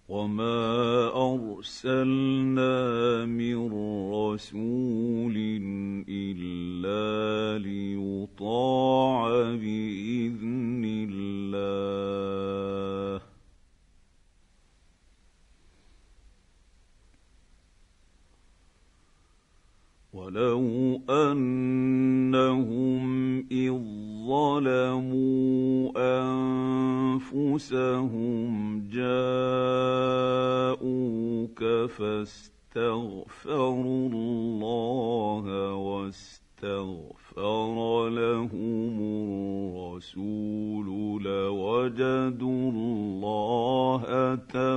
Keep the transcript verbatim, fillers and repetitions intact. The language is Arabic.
وما أرسلنا من رسول إلا ليطاع بإذن الله. ولو أنهم إذ ظلموا أنفسهم جاءوك فاستغفروا الله واستغفر لهم الرسول لوجدوا الله